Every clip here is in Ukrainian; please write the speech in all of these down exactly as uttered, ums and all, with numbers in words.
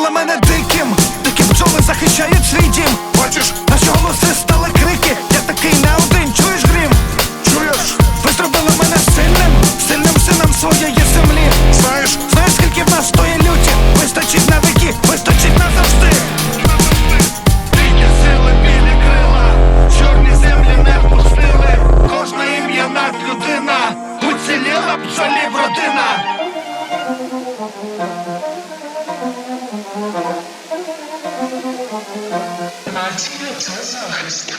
зробила мене диким. Дикі бджоли захищають свій дім. Бачиш, наші голоси стали крики. Я такий не один, чуєш грім? чуєш? Ви зробили мене сильним, сильним сином своєї землі. Знаєш, Знаєш, скільки в нас стоїть люті? Вистачить на віки, вистачить назавжди. Дикі сили, білі крила, чорні землі не впустили. Кожна ім'я над людина, уціліла бджолів родина. Нація – це захист.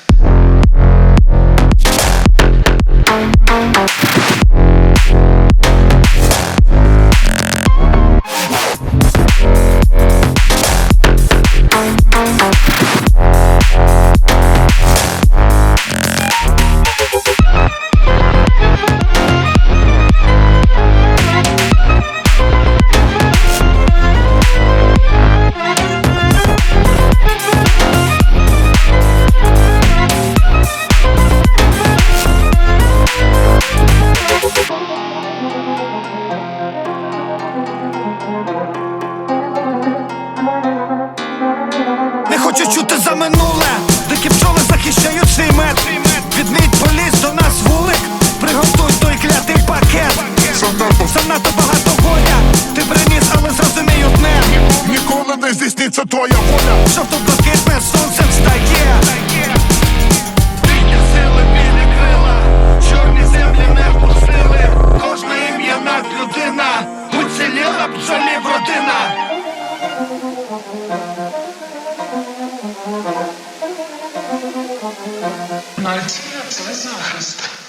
Не хочу чути за минуле. Дикі бджоли захищають свій мед. Відмідь поліз до нас вулик. Приготуй той клятий пакет. занадто Занадто багато горя. Ти приніс, але зрозумій одне. ніколи не здійсниться твоя воля. Жовто-блакитне сонцем стає. Дикі сили, білі крила, чорні землі не впустили. Кожна ім'я над людина, уціліла бджолів родина. Нація – це захист.